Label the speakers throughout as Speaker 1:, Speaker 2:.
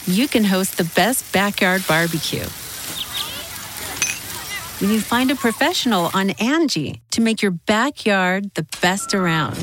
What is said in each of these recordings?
Speaker 1: you can host the best backyard barbecue. When you find a professional on Angie to make your backyard the best around.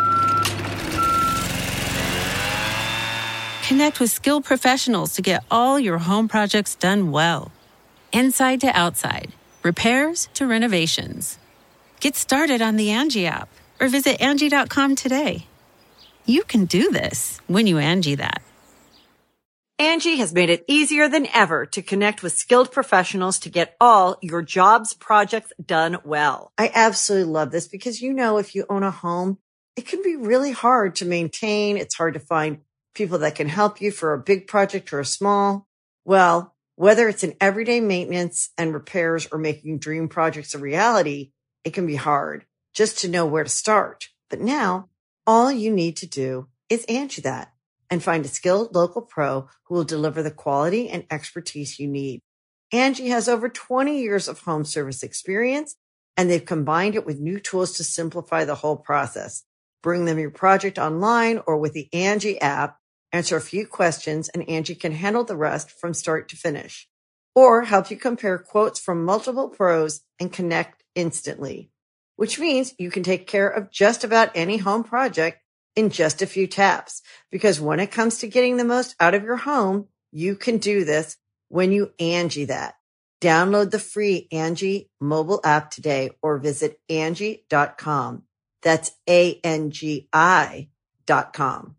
Speaker 1: Connect with skilled professionals to get all your home projects done well. Inside to outside, repairs to renovations. Get started on the Angie app or visit Angie.com today. You can do this when you Angie that.
Speaker 2: Angie has made it easier than ever to connect with skilled professionals to get all your jobs projects done well. I absolutely love this because, if you own a home, it can be really hard to maintain. It's hard to find people that can help you for a big project or a small. Well, whether it's in everyday maintenance and repairs or making dream projects a reality, it can be hard just to know where to start. But now all you need to do is Angie that and find a skilled local pro who will deliver the quality and expertise you need. Angie has over 20 years of home service experience, and they've combined it with new tools to simplify the whole process. Bring them your project online or with the Angie app, answer a few questions, and Angie can handle the rest from start to finish. Or help you compare quotes from multiple pros and connect instantly, which means you can take care of just about any home project in just a few taps. Because when it comes to getting the most out of your home, you can do this when you Angie that. Download the free Angie mobile app today or visit Angie.com. That's ANGI.com.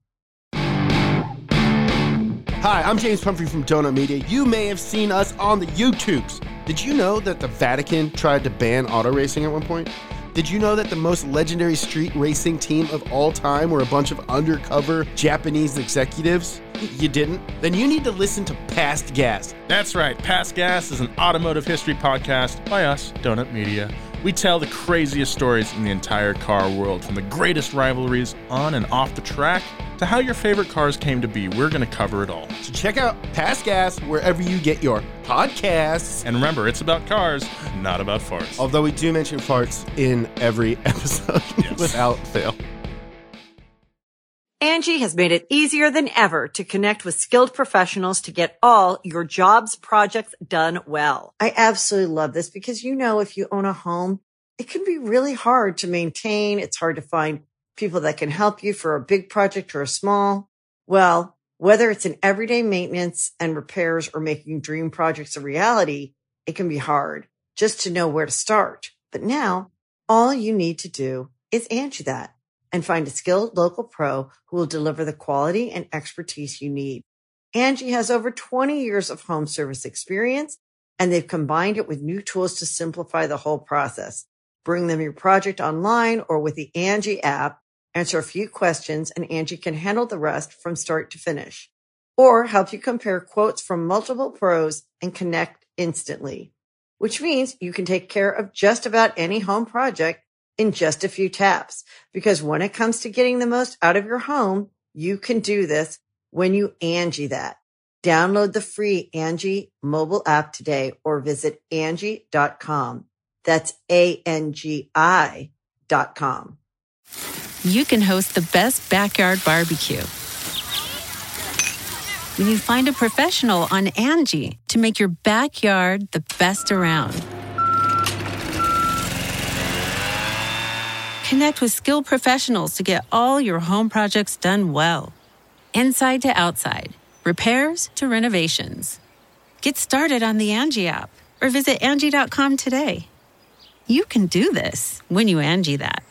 Speaker 3: Hi, I'm James Pumphrey from Donut Media. You may have seen us on the YouTubes. Did you know that the Vatican tried to ban auto racing at one point? Did you know that the most legendary street racing team of all time were a bunch of undercover Japanese executives? You didn't? Then you need to listen to Past Gas.
Speaker 4: That's right. Past Gas is an automotive history podcast by us, Donut Media. We tell the craziest stories in the entire car world, from the greatest rivalries on and off the track to how your favorite cars came to be. We're going to cover it all.
Speaker 3: So check out Past Gas wherever you get your podcasts.
Speaker 4: And remember, it's about cars, not about farts.
Speaker 3: Although we do mention farts in every episode without fail.
Speaker 2: Angie has made it easier than ever to connect with skilled professionals to get all your jobs projects done well. I absolutely love this because, if you own a home, it can be really hard to maintain. It's hard to find people that can help you for a big project or a small. Well, whether it's in everyday maintenance and repairs or making dream projects a reality, it can be hard just to know where to start. But now all you need to do is Angie that and find a skilled local pro who will deliver the quality and expertise you need. Angie has over 20 years of home service experience, and they've combined it with new tools to simplify the whole process. Bring them your project online or with the Angie app, answer a few questions, and Angie can handle the rest from start to finish. Or help you compare quotes from multiple pros and connect instantly, which means you can take care of just about any home project in just a few taps. Because when it comes to getting the most out of your home, you can do this when you Angie that. Download the free Angie mobile app today or visit Angie.com. That's ANGI.com.
Speaker 1: You can host the best backyard barbecue. When you find a professional on Angie to make your backyard the best around. Connect with skilled professionals to get all your home projects done well. Inside to outside, repairs to renovations. Get started on the Angie app or visit Angie.com today. You can do this when you Angie that.